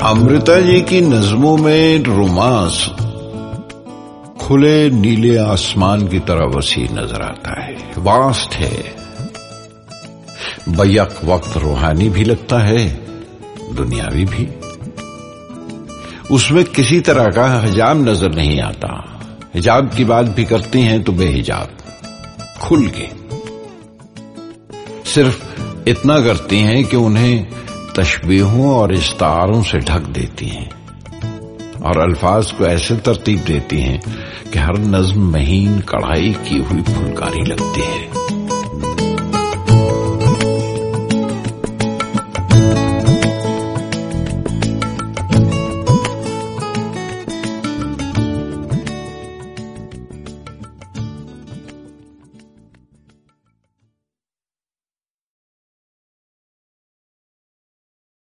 अमृता जी की नज्मों में रोमांस खुले नीले आसमान की तरह वसी नजर आता है, वास्ट है, बैक वक्त रूहानी भी लगता है, दुनियावी भी। उसमें किसी तरह का हिजाब नजर नहीं आता। हिजाब की बात भी करती हैं तो बेहिजाब, खुल के। सिर्फ इतना करती हैं कि उन्हें तशबीहों और इस्तारों से ढक देती हैं और अल्फाज को ऐसे तरतीब देती हैं कि हर नज्म महीन कढ़ाई की हुई फुलकारी लगती है।